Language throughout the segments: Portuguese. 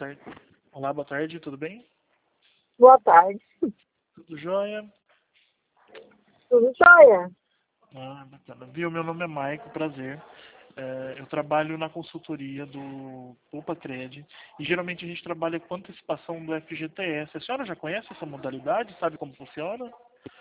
tarde. Olá, boa tarde, tudo bem? Boa tarde. Tudo jóia? Tudo jóia? Ah, bacana. Viu, meu nome é Maico, prazer. Eu trabalho na consultoria do Poupa-Cred e geralmente a gente trabalha com antecipação do FGTS. A senhora já conhece essa modalidade? Sabe como funciona?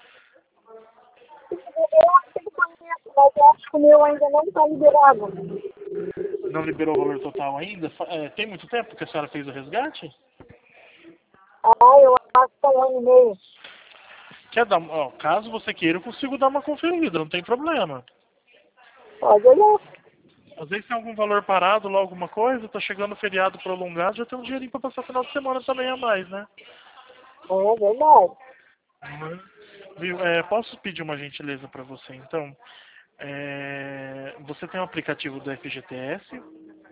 Eu acho que conheço, mas eu acho que o meu ainda não está liberado. Não liberou o valor total ainda? Tem muito tempo que a senhora fez o resgate? Eu acho que está 1 ano e meio. Quer dar, caso você queira, eu consigo dar uma conferida, não tem problema. Pode olhar. Às vezes tem algum valor parado lá, alguma coisa, tá chegando o feriado prolongado, já tem um dinheirinho pra passar o final de semana também a mais, né? É verdade. Viu? Posso pedir uma gentileza para você, então? Você tem o aplicativo do FGTS?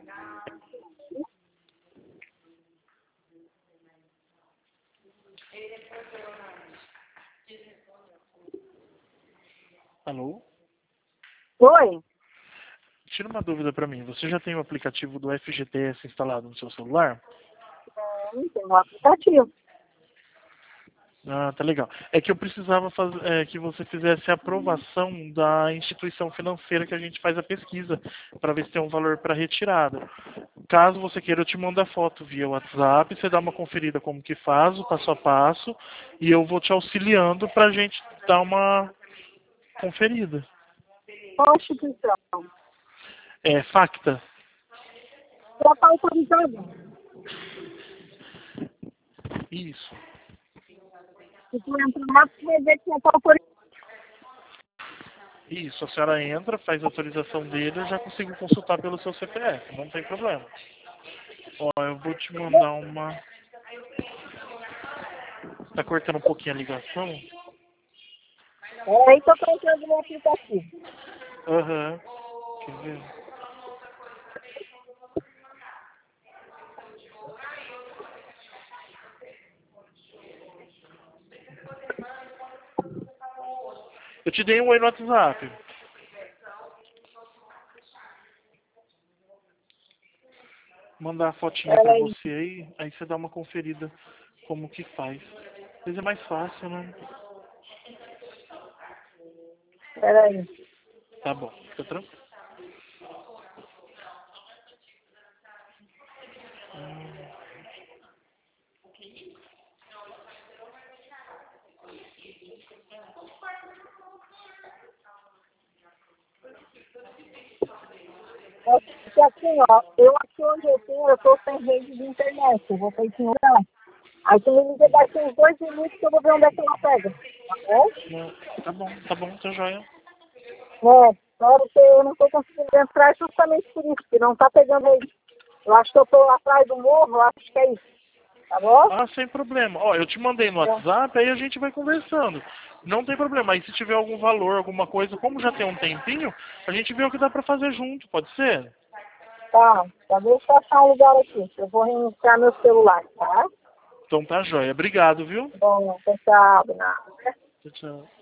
Alô? Oi? Tira uma dúvida para mim. Você já tem o aplicativo do FGTS instalado no seu celular? Tem um aplicativo. Ah, tá legal. É que eu precisava que você fizesse a aprovação da instituição financeira que a gente faz a pesquisa, para ver se tem um valor para retirada. Caso você queira, eu te mando a foto via WhatsApp, você dá uma conferida como que faz, o passo a passo, e eu vou te auxiliando para a gente dar uma conferida. Qual instituição? Facta. Já está autorizado. Isso. Se tu entrar lá, tu vai ver que já está autorizado. Isso, a senhora entra, faz a autorização dele, eu já consigo consultar pelo seu CPF, não tem problema. Ó, eu vou te mandar uma... Tá cortando um pouquinho a ligação? Então está entrando no aplicativo. Aham. Quer ver? Eu te dei um oi no WhatsApp. Mandar a fotinha pra Peraí. você aí você dá uma conferida como que faz. Às vezes é mais fácil, né? Peraí. Tá bom, fica tranquilo. Porque assim, ó, eu aqui onde eu estou sem rede de internet. Eu vou ter que mudar. Aí tu me liga daqui uns 2 minutos que eu vou ver onde é que ela pega. Tá bom? Não, tá bom, tá joia. Claro que eu não estou conseguindo entrar justamente por isso, que não está pegando aí. Eu acho que eu estou atrás do morro, eu acho que é isso. Tá bom? Ah, sem problema. Ó, eu te mandei no WhatsApp, aí a gente vai conversando. Não tem problema. Aí se tiver algum valor, alguma coisa, como já tem um tempinho, a gente vê o que dá pra fazer junto, pode ser? Tá, deixa eu achar um lugar aqui. Eu vou reiniciar meu celular, tá? Então tá joia. Obrigado, viu? Bom, tchau, nada. Tchau, tchau.